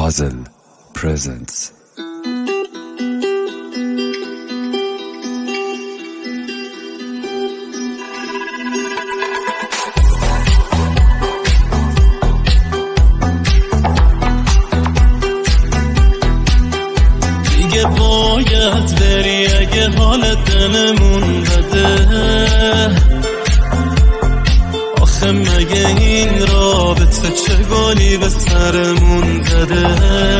Puzzle presents. دیگه باید بری اگه حال دلمون بده. آخه مگه این رابطه چه گلی به سرمون زده؟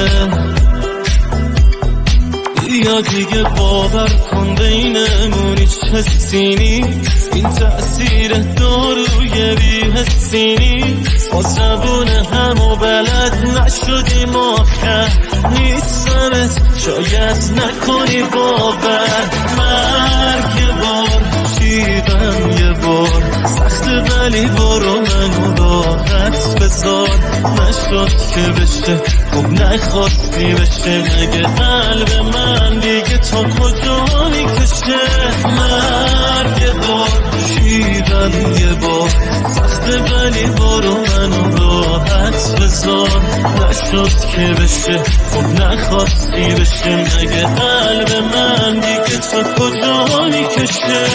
یا دیگه باور کن بینمون هیچ حسی نیست، این تأثیر داروی بی‌حسی نیست. با زبون هم و بلد نشدیم آخر نیستمت، شاید نکنی باور. مرگ یه بار، شیبم یه بار، سخت ولی برو منو راحت بذار. نشد که بشه خب نخواستی بشه، مگه قلب من دیگه تا کجا میکشه؟ مرگ یه بار، شیبم یه بار، سخت ولی برو منو راحت بذار. نشد که بشه خب نخواستی بشه، مگه قلب من دیگه تا کجا میکشه؟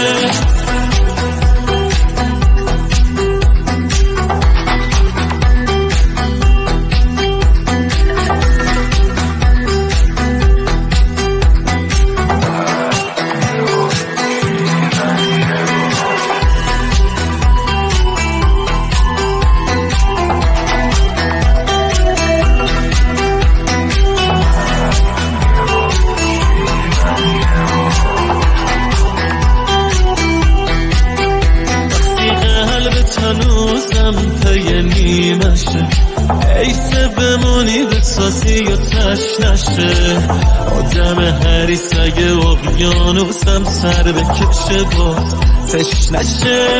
هنوزم پی نیمشه، ایسه بمونی بسازی و تش نشه. آدم هریس اگه اقیانوسم سر بکشه باز تش نشه.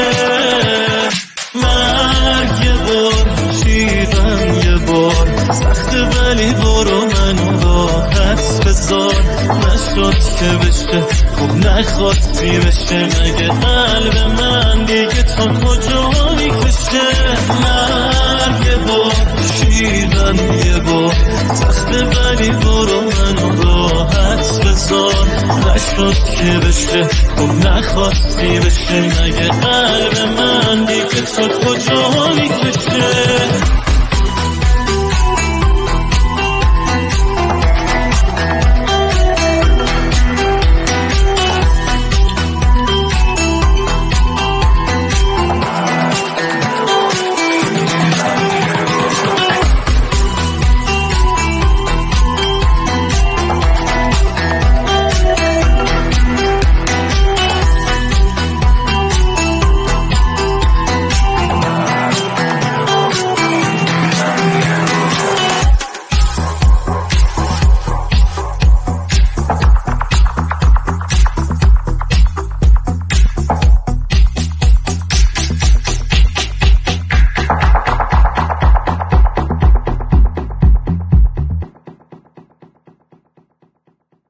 مرگ یه بار، شیبم یه بار، سخت ولی برو منو راحت بذار. نشد که بشه خب نخواستی بشه، مگه قلب من دیگه تا کجا میکشه؟ مرگ یه بار، شیبم یه بار، سخت ولی برو منو راحت بذار. نشد که بشه خب نخواستی بشه، مگه قلب من دیگه تا کجا میکشه؟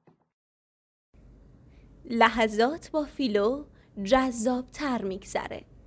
لحظات با فیلو جذاب تر میگذره.